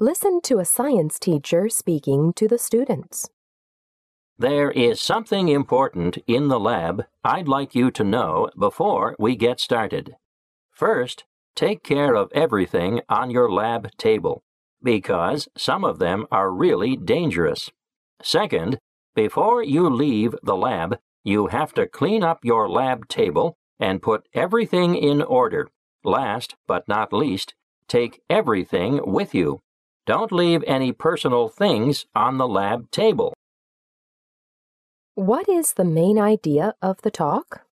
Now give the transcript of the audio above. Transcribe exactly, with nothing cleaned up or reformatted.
Listen to a science teacher speaking to the students. There is something important in the lab I'd like you to know before we get started. First, take care of everything on your lab table, because some of them are really dangerous. Second, before you leave the lab, you have to clean up your lab table and put everything in order. Last but not least, take everything with you. Don't leave any personal things on the lab table. What is the main idea of the talk?